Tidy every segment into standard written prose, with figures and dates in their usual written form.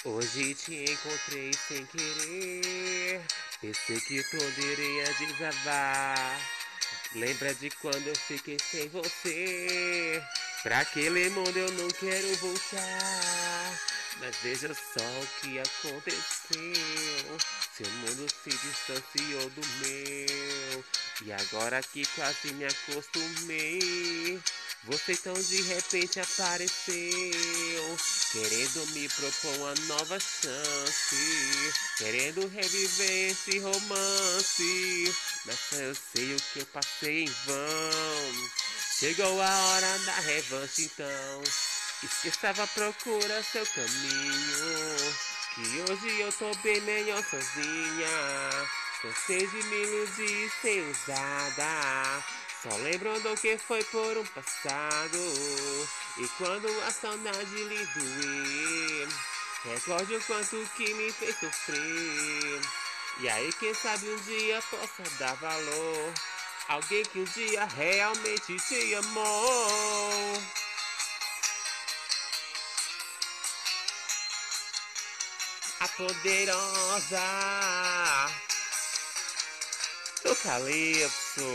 Hoje te encontrei sem querer, pensei que poderia desabar. Lembra de quando eu fiquei sem você? Pra aquele mundo eu não quero voltar. Mas veja só o que aconteceu. Seu mundo se distanciou do meu. E agora que quase me acostumei, você tão de repente apareceu, querendo me propor uma nova chance, querendo reviver esse romance. Mas eu sei o que eu passei em vão. Chegou a hora da revanche então. Esqueça, procura seu caminho, que hoje eu tô bem melhor sozinha. Cansei de me iludir e ser usada, só lembrando que foi por um passado. E quando a saudade lhe doer, recorde o quanto que me fez sofrer. E aí quem sabe um dia possa dar valor, alguém que um dia realmente te amou. A poderosa do Calypso.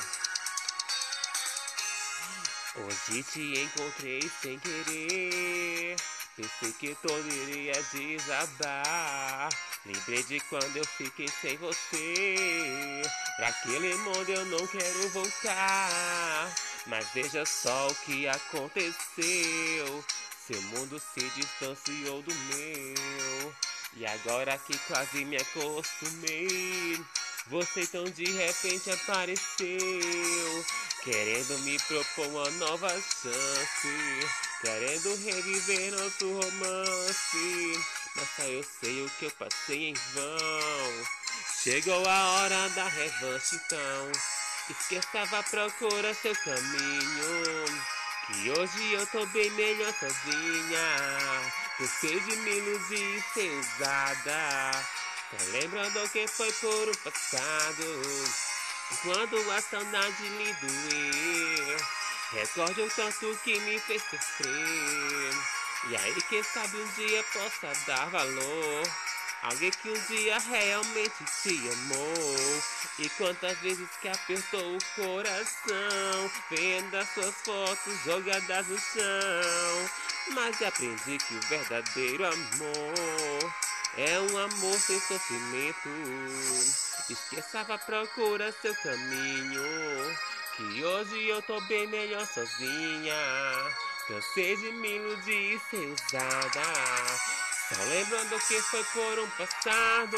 Hoje te encontrei sem querer, pensei que tudo iria desabar. Lembrei de quando eu fiquei sem você, pra aquele mundo eu não quero voltar. Mas veja só o que aconteceu, seu mundo se distanciou do meu. E agora que quase me acostumei, você tão de repente apareceu, querendo me propor uma nova chance, querendo reviver nosso romance. Mas só eu sei o que eu passei em vão. Chegou a hora da revanche então. Esqueça, vá, procura seu caminho, que hoje eu tô bem melhor sozinha. Cansei de me iludir e ser usada, só lembrando que foi por um passado. Quando a saudade lhe doer, recorde o tanto que me fez sofrer. E aí quem sabe um dia possa dar valor, alguém que um dia realmente te amou. E quantas vezes que apertou o coração, vendo as suas fotos jogadas no chão. Mas aprendi que o verdadeiro amor é um amor sem sofrimento. Esqueça, vá, procura seu caminho, que hoje eu tô bem melhor sozinha. Cansei de me iludir e ser usada, só lembrando que foi por um passado.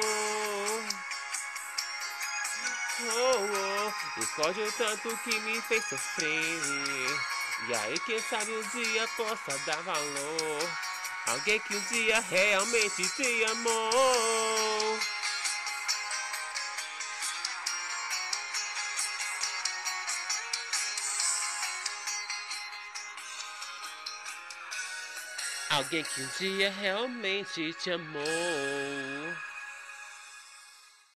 Esconde o tanto que me fez sofrer. E aí quem sabe um dia possa dar valor, alguém que um dia realmente te amou. Alguém que um dia realmente te amou.